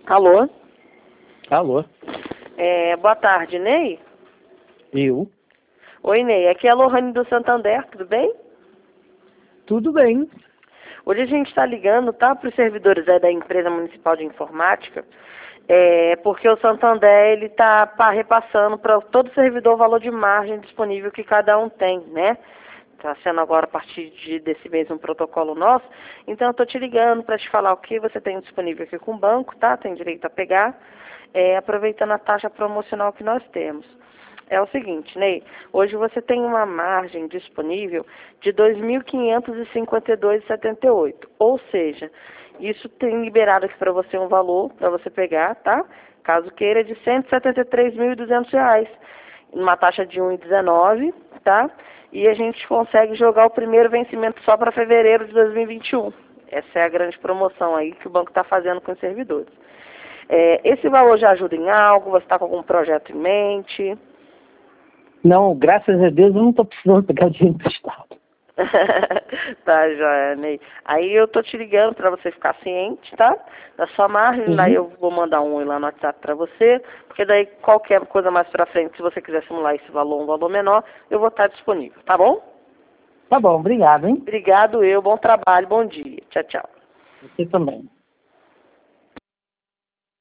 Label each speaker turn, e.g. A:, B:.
A: Alô?
B: Alô?
A: Boa tarde, Ney?
B: Eu?
A: Oi, Ney. Aqui é a Lohane do Santander, tudo bem?
B: Tudo bem.
A: Hoje a gente está ligando, tá, para os servidores da empresa municipal de informática, porque o Santander ele está repassando para todo servidor o valor de margem disponível que cada um tem, né? Está sendo agora a partir desse mesmo protocolo nosso. Então eu estou te ligando para te falar o que você tem disponível aqui com o banco, tá? Tem direito a pegar, aproveitando a taxa promocional que nós temos. É o seguinte, Ney, hoje você tem uma margem disponível de R$ 2.552,78. Ou seja, isso tem liberado aqui para você um valor para você pegar, tá? Caso queira, de R$ 173.200, numa taxa de 1,19, tá? E a gente consegue jogar o primeiro vencimento só para fevereiro de 2021. Essa é a grande promoção aí que o banco está fazendo com os servidores. Esse valor já ajuda em algo? Você está com algum projeto em mente?
B: Não, graças a Deus eu não estou precisando pegar dinheiro emprestado.
A: Tá, joia, Ney. Aí eu tô te ligando para você ficar ciente, tá? Da sua margem, daí eu vou mandar um oi lá no WhatsApp para você, porque daí qualquer coisa mais para frente, se você quiser simular esse valor, um valor menor, eu vou estar disponível, tá bom?
B: Tá bom, obrigado, hein?
A: Obrigado, bom trabalho, bom dia. Tchau, tchau.
B: Você também.